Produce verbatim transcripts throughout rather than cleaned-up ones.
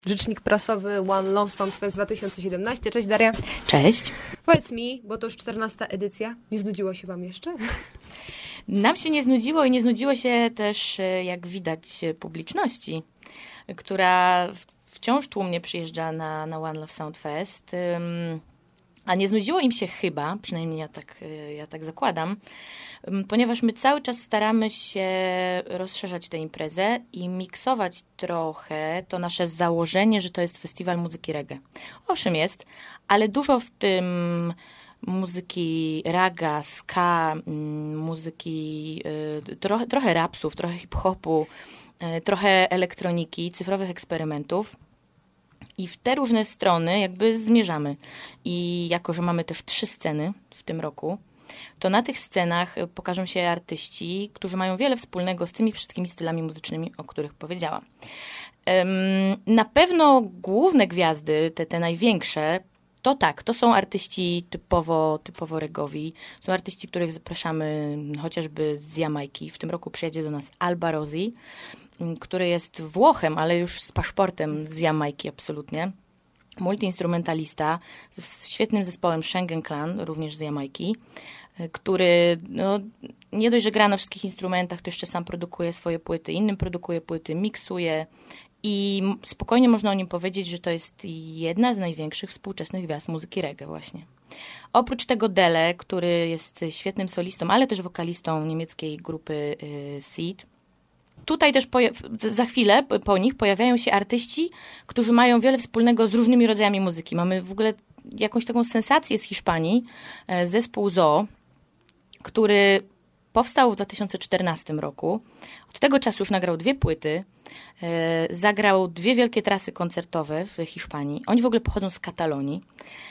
rzecznik prasowy One Love Sound Fest dwa tysiące siedemnaście. Cześć Daria. Cześć. Powiedz mi, bo to już czternasta edycja, nie znudziło się Wam jeszcze? Nam się nie znudziło i nie znudziło się też, jak widać, publiczności, która wciąż tłumnie przyjeżdża na, na One Love Sound Fest. A nie znudziło im się chyba, przynajmniej ja tak, ja tak zakładam, ponieważ my cały czas staramy się rozszerzać tę imprezę i miksować trochę to nasze założenie, że to jest festiwal muzyki reggae. Owszem jest, ale dużo w tym muzyki raga, ska, muzyki, trochę, trochę rapsów, trochę hip-hopu, trochę elektroniki, cyfrowych eksperymentów. I w te różne strony jakby zmierzamy. I jako, że mamy też trzy sceny w tym roku, to na tych scenach pokażą się artyści, którzy mają wiele wspólnego z tymi wszystkimi stylami muzycznymi, o których powiedziałam. Na pewno główne gwiazdy, te, te największe, to tak, to są artyści typowo, typowo regowi. Są artyści, których zapraszamy chociażby z Jamajki. W tym roku przyjedzie do nas Alba Rosi, który jest Włochem, ale już z paszportem z Jamajki absolutnie. Multiinstrumentalista z świetnym zespołem Schengen Clan, również z Jamajki, który no, nie dość, że gra na wszystkich instrumentach, to jeszcze sam produkuje swoje płyty, innym produkuje płyty, miksuje i spokojnie można o nim powiedzieć, że to jest jedna z największych współczesnych gwiazd muzyki reggae właśnie. Oprócz tego Dele, który jest świetnym solistą, ale też wokalistą niemieckiej grupy Seed. Tutaj też za chwilę po nich pojawiają się artyści, którzy mają wiele wspólnego z różnymi rodzajami muzyki. Mamy w ogóle jakąś taką sensację z Hiszpanii, zespół Zoo, który powstał w dwa tysiące czternastym roku. Od tego czasu już nagrał dwie płyty, zagrał dwie wielkie trasy koncertowe w Hiszpanii. Oni w ogóle pochodzą z Katalonii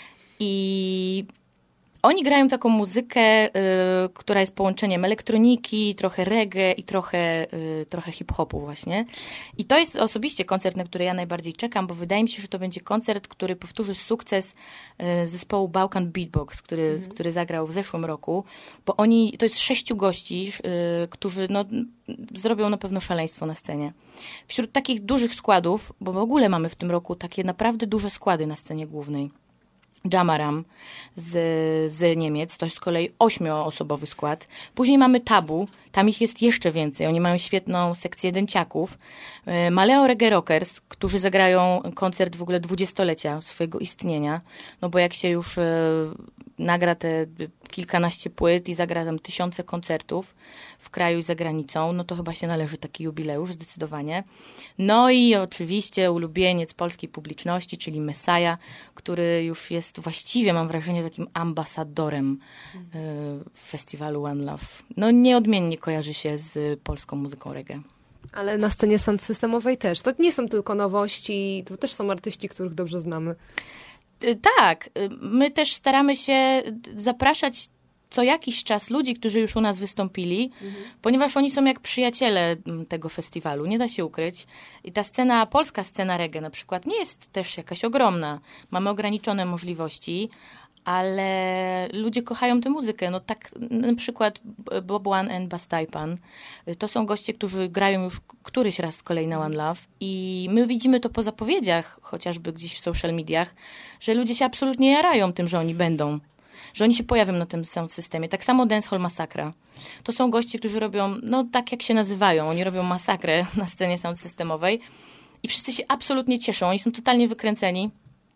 i oni grają taką muzykę, y, która jest połączeniem elektroniki, trochę reggae i trochę, y, trochę hip-hopu właśnie. I to jest osobiście koncert, na który ja najbardziej czekam, bo wydaje mi się, że to będzie koncert, który powtórzy sukces y, zespołu Balkan Beatbox, który, mhm. który zagrał w zeszłym roku, bo oni, to jest sześciu gości, y, którzy no, zrobią na pewno szaleństwo na scenie. Wśród takich dużych składów, bo w ogóle mamy w tym roku takie naprawdę duże składy na scenie głównej. Jamaram z, z Niemiec, to jest z kolei ośmioosobowy skład. Później mamy Tabu, tam ich jest jeszcze więcej, oni mają świetną sekcję dęciaków. Maleo Reggae Rockers, którzy zagrają koncert w ogóle dwudziestolecia swojego istnienia, no bo jak się już e, nagra te kilkanaście płyt i zagra tam tysiące koncertów w kraju i za granicą, no to chyba się należy taki jubileusz zdecydowanie. No i oczywiście ulubieniec polskiej publiczności, czyli Messiah, który już jest właściwie, mam wrażenie, takim ambasadorem y, festiwalu One Love. No nieodmiennie kojarzy się z polską muzyką reggae. Ale na scenie sound systemowej też. To nie są tylko nowości, to też są artyści, których dobrze znamy. Tak, my też staramy się zapraszać co jakiś czas ludzi, którzy już u nas wystąpili, mhm. ponieważ oni są jak przyjaciele tego festiwalu, nie da się ukryć. I ta scena, polska scena reggae na przykład nie jest też jakaś ogromna. Mamy ograniczone możliwości, ale ludzie kochają tę muzykę. No tak na przykład Bob One and Bass Taipan. To są goście, którzy grają już któryś raz z kolei na One Love i my widzimy to po zapowiedziach, chociażby gdzieś w social mediach, że ludzie się absolutnie jarają tym, że oni będą. Że oni się pojawią na tym sound systemie. Tak samo Dancehall Massacra. To są goście, którzy robią, no tak jak się nazywają, oni robią masakrę na scenie sound systemowej i wszyscy się absolutnie cieszą. Oni są totalnie wykręceni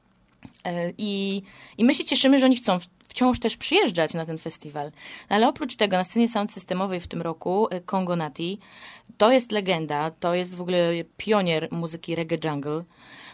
i, i my się cieszymy, że oni chcą wciąż też przyjeżdżać na ten festiwal. Ale oprócz tego na scenie sound systemowej w tym roku Congo Natty to jest legenda, to jest w ogóle pionier muzyki reggae jungle.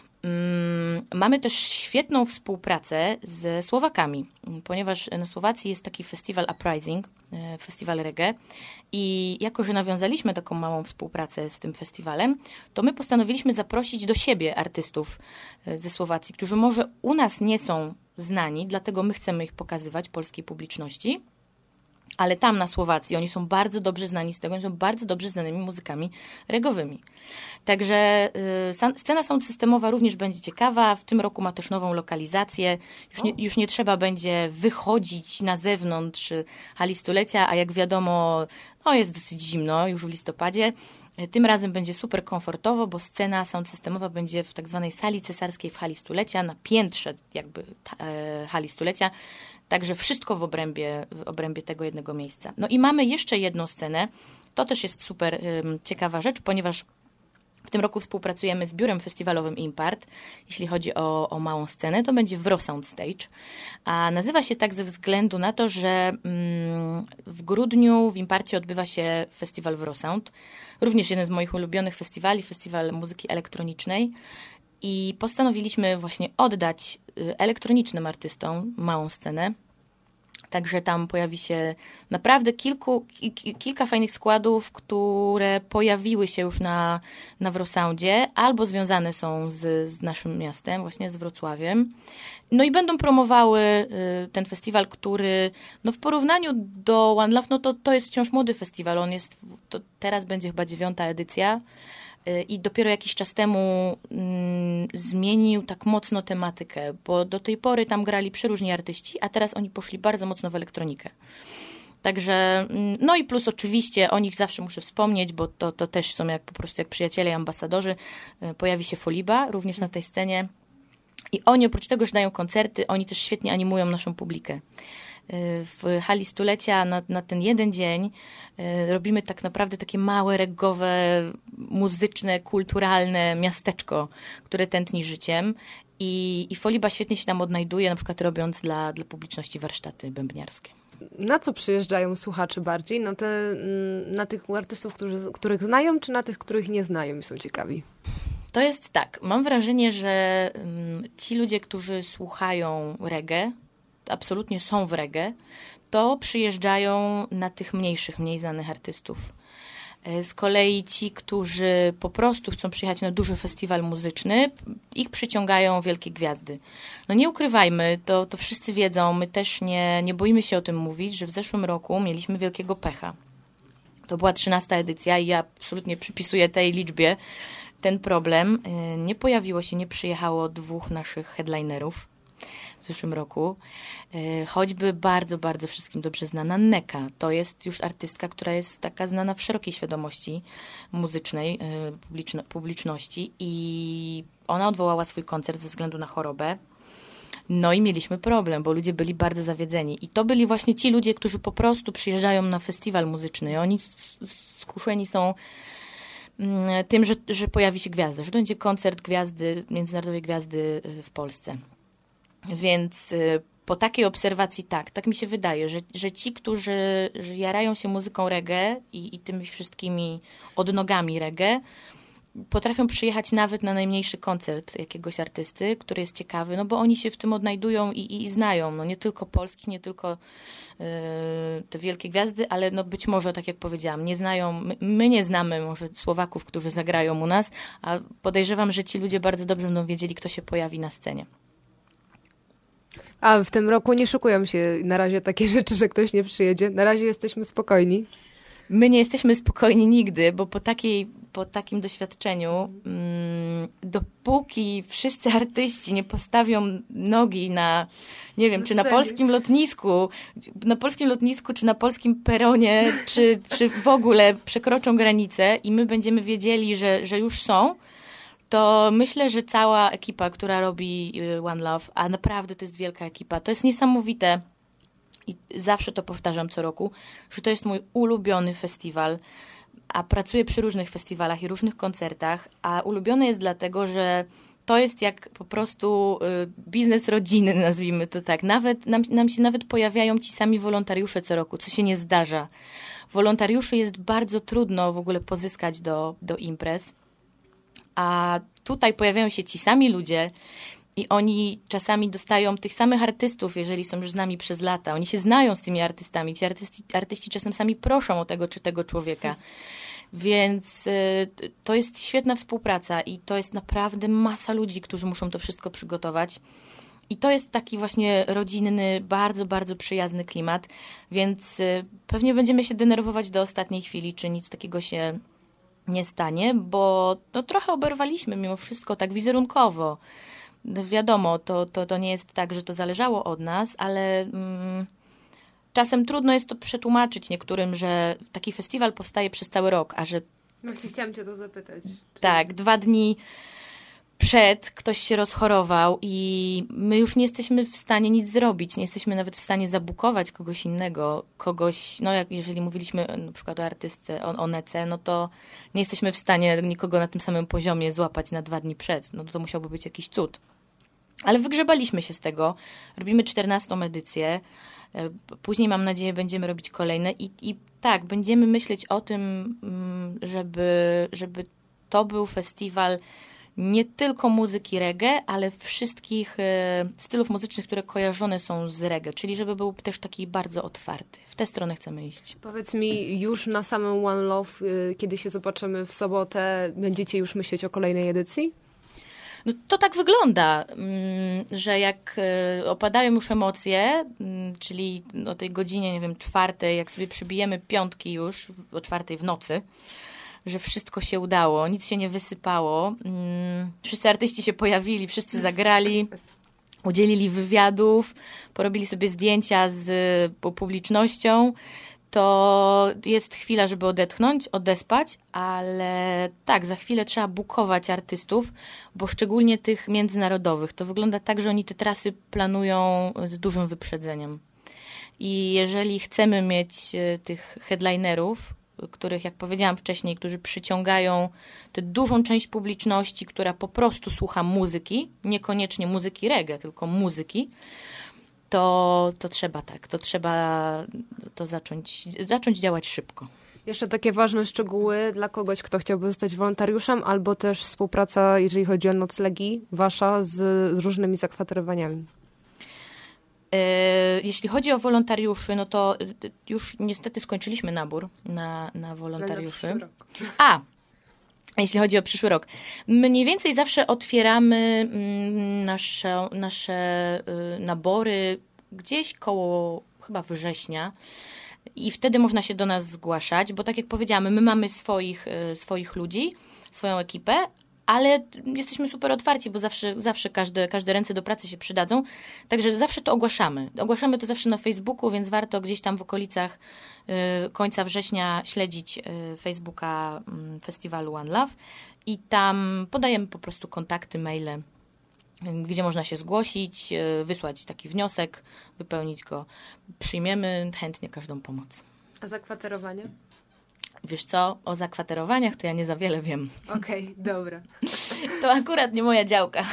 Mamy też świetną współpracę ze Słowakami, ponieważ na Słowacji jest taki festiwal Uprising, festiwal reggae i jako, że nawiązaliśmy taką małą współpracę z tym festiwalem, to my postanowiliśmy zaprosić do siebie artystów ze Słowacji, którzy może u nas nie są znani, dlatego my chcemy ich pokazywać polskiej publiczności. Ale tam na Słowacji oni są bardzo dobrze znani z tego, oni są bardzo dobrze znanymi muzykami regowymi. Także y, scena sound systemowa również będzie ciekawa. W tym roku ma też nową lokalizację. Już nie, już nie trzeba będzie wychodzić na zewnątrz hali stulecia, a jak wiadomo, no jest dosyć zimno już w listopadzie. Tym razem będzie super komfortowo, bo scena sound systemowa będzie w tak zwanej sali cesarskiej w hali stulecia, na piętrze jakby e, hali stulecia, także wszystko w obrębie, w obrębie tego jednego miejsca. No i mamy jeszcze jedną scenę, to też jest super y, ciekawa rzecz, ponieważ w tym roku współpracujemy z biurem festiwalowym Impart. Jeśli chodzi o, o małą scenę, to będzie Wro Sound Stage. A nazywa się tak ze względu na to, że mm, w grudniu w Imparcie odbywa się festiwal Wro Sound. Również jeden z moich ulubionych festiwali, festiwal muzyki elektronicznej. I postanowiliśmy właśnie oddać elektronicznym artystom małą scenę. Także tam pojawi się naprawdę kilku, kilka fajnych składów, które pojawiły się już na, na Wrosoundzie albo związane są z, z naszym miastem, właśnie z Wrocławiem. No i będą promowały ten festiwal, który no w porównaniu do One Love, no to, to jest wciąż młody festiwal. On jest, to teraz będzie chyba dziewiąta edycja. I dopiero jakiś czas temu mm, zmienił tak mocno tematykę, bo do tej pory tam grali przeróżni artyści, a teraz oni poszli bardzo mocno w elektronikę. Także, no i plus oczywiście o nich zawsze muszę wspomnieć, bo to, to też są jak po prostu jak przyjaciele i ambasadorzy. Pojawi się Foliba również na tej scenie i oni oprócz tego, że dają koncerty, oni też świetnie animują naszą publikę. W hali stulecia na, na ten jeden dzień robimy tak naprawdę takie małe, reggowe, muzyczne, kulturalne miasteczko, które tętni życiem i, i Foliba świetnie się tam odnajduje, na przykład robiąc dla, dla publiczności warsztaty bębniarskie. Na co przyjeżdżają słuchacze bardziej? Na, te, na tych artystów, którzy, których znają, czy na tych, których nie znają i są ciekawi? To jest tak, mam wrażenie, że ci ludzie, którzy słuchają reggae, absolutnie są w reggae, to przyjeżdżają na tych mniejszych, mniej znanych artystów. Z kolei ci, którzy po prostu chcą przyjechać na duży festiwal muzyczny, ich przyciągają wielkie gwiazdy. No nie ukrywajmy, to, to wszyscy wiedzą, my też nie, nie boimy się o tym mówić, że w zeszłym roku mieliśmy wielkiego pecha. To była trzynasta edycja i ja absolutnie przypisuję tej liczbie ten problem. Nie pojawiło się, nie przyjechało dwóch naszych headlinerów w zeszłym roku. Choćby bardzo, bardzo wszystkim dobrze znana Neka. To jest już artystka, która jest taka znana w szerokiej świadomości muzycznej publiczno- publiczności i ona odwołała swój koncert ze względu na chorobę. No i mieliśmy problem, bo ludzie byli bardzo zawiedzeni. I to byli właśnie ci ludzie, którzy po prostu przyjeżdżają na festiwal muzyczny. Oni skuszeni są tym, że, że pojawi się gwiazda, że będzie koncert gwiazdy, międzynarodowej gwiazdy w Polsce. Więc po takiej obserwacji tak, tak mi się wydaje, że, że ci, którzy że jarają się muzyką reggae i, i tymi wszystkimi odnogami reggae, potrafią przyjechać nawet na najmniejszy koncert jakiegoś artysty, który jest ciekawy, no bo oni się w tym odnajdują i, i znają, no nie tylko polskich, nie tylko yy, te wielkie gwiazdy, ale no być może, tak jak powiedziałam, nie znają, my, my nie znamy może Słowaków, którzy zagrają u nas, a podejrzewam, że ci ludzie bardzo dobrze będą wiedzieli, kto się pojawi na scenie. A w tym roku nie szykują się na razie takie rzeczy, że ktoś nie przyjedzie? Na razie jesteśmy spokojni? My nie jesteśmy spokojni nigdy, bo po, takiej, po takim doświadczeniu, mm, dopóki wszyscy artyści nie postawią nogi na, nie wiem, czy na polskim lotnisku, na polskim lotnisku, czy na polskim peronie, czy, czy w ogóle przekroczą granicę i my będziemy wiedzieli, że, że już są, to myślę, że cała ekipa, która robi One Love, a naprawdę to jest wielka ekipa, to jest niesamowite i zawsze to powtarzam co roku, że to jest mój ulubiony festiwal, a pracuję przy różnych festiwalach i różnych koncertach, a ulubiony jest dlatego, że to jest jak po prostu biznes rodziny, nazwijmy to tak. Nawet, nam, nam się nawet pojawiają ci sami wolontariusze co roku, co się nie zdarza. Wolontariuszy jest bardzo trudno w ogóle pozyskać do, do imprez. A tutaj pojawiają się ci sami ludzie i oni czasami dostają tych samych artystów, jeżeli są już z nami przez lata. Oni się znają z tymi artystami. Ci artyści, artyści czasem sami proszą o tego czy tego człowieka. Więc y, to jest świetna współpraca i to jest naprawdę masa ludzi, którzy muszą to wszystko przygotować. I to jest taki właśnie rodzinny, bardzo, bardzo przyjazny klimat. Więc y, pewnie będziemy się denerwować do ostatniej chwili, czy nic takiego się nie stanie, bo no, trochę oberwaliśmy mimo wszystko tak wizerunkowo. No, wiadomo, to, to, to nie jest tak, że to zależało od nas, ale mm, czasem trudno jest to przetłumaczyć niektórym, że taki festiwal powstaje przez cały rok, a że Właśnie chciałam cię to zapytać. Czy... Tak, dwa dni przed ktoś się rozchorował i my już nie jesteśmy w stanie nic zrobić, nie jesteśmy nawet w stanie zabukować kogoś innego, kogoś, no jak jeżeli mówiliśmy na przykład o artystce, o, o Nece, no to nie jesteśmy w stanie nikogo na tym samym poziomie złapać na dwa dni przed, no to musiałby być jakiś cud. Ale wygrzebaliśmy się z tego, robimy czternastą edycję, później mam nadzieję będziemy robić kolejne i, i tak, będziemy myśleć o tym, żeby, żeby to był festiwal nie tylko muzyki reggae, ale wszystkich stylów muzycznych, które kojarzone są z reggae, czyli żeby był też taki bardzo otwarty. W tę stronę chcemy iść. Powiedz mi, już na samym One Love, kiedy się zobaczymy w sobotę, będziecie już myśleć o kolejnej edycji? No to tak wygląda, że jak opadają już emocje, czyli o tej godzinie, nie wiem, czwartej, jak sobie przybijemy piątki już, o czwartej w nocy, że wszystko się udało, nic się nie wysypało. Wszyscy artyści się pojawili, wszyscy zagrali, udzielili wywiadów, porobili sobie zdjęcia z publicznością. To jest chwila, żeby odetchnąć, odespać, ale tak, za chwilę trzeba bukować artystów, bo szczególnie tych międzynarodowych. To wygląda tak, że oni te trasy planują z dużym wyprzedzeniem. I jeżeli chcemy mieć tych headlinerów, których, jak powiedziałam wcześniej, którzy przyciągają tę dużą część publiczności, która po prostu słucha muzyki, niekoniecznie muzyki reggae, tylko muzyki, to, to trzeba tak, to trzeba to zacząć, zacząć działać szybko. Jeszcze takie ważne szczegóły dla kogoś, kto chciałby zostać wolontariuszem, albo też współpraca, jeżeli chodzi o noclegi, wasza z, z różnymi zakwaterowaniami. Jeśli chodzi o wolontariuszy, no to już niestety skończyliśmy nabór na, na wolontariuszy. A, jeśli chodzi o przyszły rok. Mniej więcej zawsze otwieramy nasze, nasze nabory gdzieś koło chyba września i wtedy można się do nas zgłaszać, bo tak jak powiedziałam, my mamy swoich, swoich ludzi, swoją ekipę, ale jesteśmy super otwarci, bo zawsze, zawsze każde, każde ręce do pracy się przydadzą. Także zawsze to ogłaszamy. Ogłaszamy to zawsze na Facebooku, więc warto gdzieś tam w okolicach y, końca września śledzić y, Facebooka y, festiwalu One Love i tam podajemy po prostu kontakty, maile, y, gdzie można się zgłosić, y, wysłać taki wniosek, wypełnić go. Przyjmiemy chętnie każdą pomoc. A zakwaterowanie? Wiesz co, o zakwaterowaniach to ja nie za wiele wiem. Okej, okay, dobra. To akurat nie moja działka.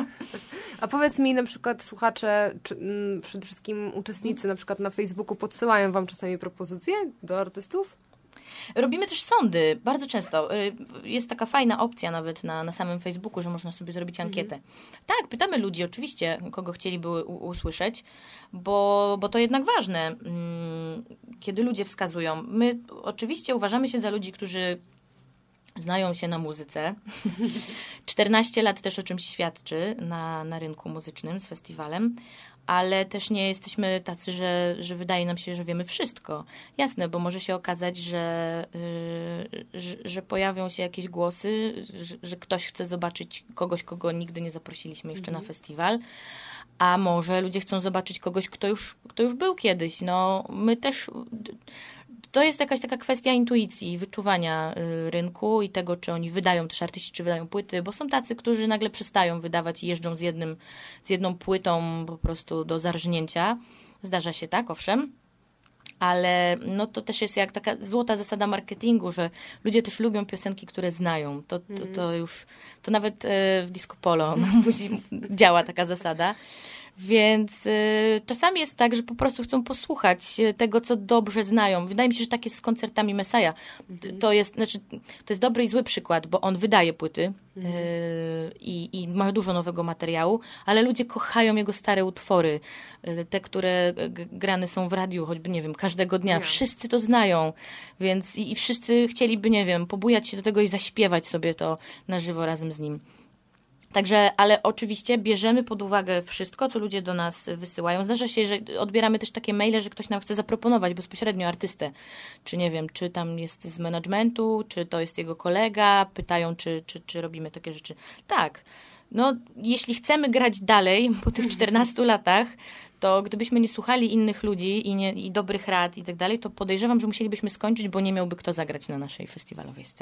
A powiedz mi, na przykład słuchacze, czy, m, przede wszystkim uczestnicy na przykład na Facebooku podsyłają wam czasami propozycje do artystów? Robimy też sądy, bardzo często. Jest taka fajna opcja nawet na, na samym Facebooku, że można sobie zrobić ankietę. Mhm. Tak, pytamy ludzi oczywiście, kogo chcieliby u- usłyszeć, bo, bo to jednak ważne, kiedy ludzie wskazują. My oczywiście uważamy się za ludzi, którzy znają się na muzyce. czternaście lat też o czymś świadczy na, na rynku muzycznym z festiwalem, ale też nie jesteśmy tacy, że, że wydaje nam się, że wiemy wszystko. Jasne, bo może się okazać, że, yy, że, że pojawią się jakieś głosy, że, że ktoś chce zobaczyć kogoś, kogo nigdy nie zaprosiliśmy jeszcze mm. na festiwal, a może ludzie chcą zobaczyć kogoś, kto już, kto już był kiedyś. No, my też... To jest jakaś taka kwestia intuicji, wyczuwania rynku i tego, czy oni wydają też artyści, czy wydają płyty, bo są tacy, którzy nagle przestają wydawać i jeżdżą z, jednym, z jedną płytą po prostu do zarżnięcia. Zdarza się tak, owszem, ale no to też jest jak taka złota zasada marketingu, że ludzie też lubią piosenki, które znają. To, to, to już, to nawet w disco polo działa taka zasada. Więc y, czasami jest tak, że po prostu chcą posłuchać tego, co dobrze znają. Wydaje mi się, że tak jest z koncertami Messiah. Mhm. To jest, znaczy, to jest dobry i zły przykład, bo on wydaje płyty mhm. y, i, i ma dużo nowego materiału, ale ludzie kochają jego stare utwory. Y, te, które g- grane są w radiu, choćby, nie wiem, każdego dnia. Nie. Wszyscy to znają, więc i, i wszyscy chcieliby, nie wiem, pobujać się do tego i zaśpiewać sobie to na żywo razem z nim. Także, ale oczywiście bierzemy pod uwagę wszystko, co ludzie do nas wysyłają. Zdarza się, że odbieramy też takie maile, że ktoś nam chce zaproponować bezpośrednio artystę. Czy nie wiem, czy tam jest z managementu, czy to jest jego kolega. Pytają, czy, czy, czy robimy takie rzeczy. Tak. No, jeśli chcemy grać dalej po tych czternastu latach, to gdybyśmy nie słuchali innych ludzi i, nie, i dobrych rad i tak dalej, to podejrzewam, że musielibyśmy skończyć, bo nie miałby kto zagrać na naszej festiwalowej scenie.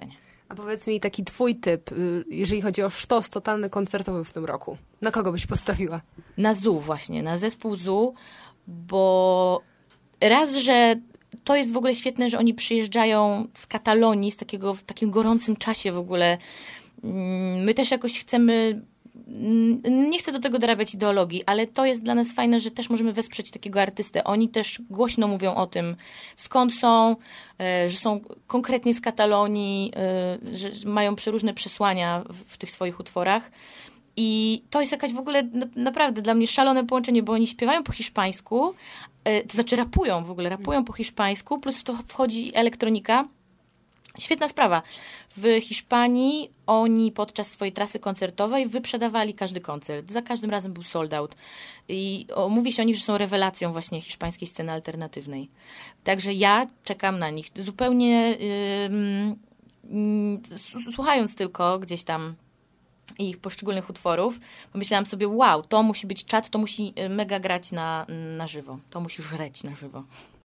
A powiedz mi taki twój typ, jeżeli chodzi o sztos totalny koncertowy w tym roku. Na kogo byś postawiła? Na Z U właśnie, na zespół Z U, bo raz, że to jest w ogóle świetne, że oni przyjeżdżają z Katalonii, z takiego, w takim gorącym czasie w ogóle. My też jakoś chcemy, nie chcę do tego dorabiać ideologii, ale to jest dla nas fajne, że też możemy wesprzeć takiego artystę. Oni też głośno mówią o tym, skąd są, że są konkretnie z Katalonii, że mają przeróżne przesłania w tych swoich utworach. I to jest jakaś w ogóle naprawdę dla mnie szalone połączenie, bo oni śpiewają po hiszpańsku, to znaczy rapują w ogóle, rapują po hiszpańsku, plus w to wchodzi elektronika. Świetna sprawa. W Hiszpanii oni podczas swojej trasy koncertowej wyprzedawali każdy koncert. Za każdym razem był sold out. I o, mówi się o nich, że są rewelacją właśnie hiszpańskiej sceny alternatywnej. Także ja czekam na nich. Zupełnie yy, yy, słuchając tylko gdzieś tam ich poszczególnych utworów, pomyślałam sobie, wow, to musi być czat, to musi mega grać na, na żywo. To musi żreć na żywo.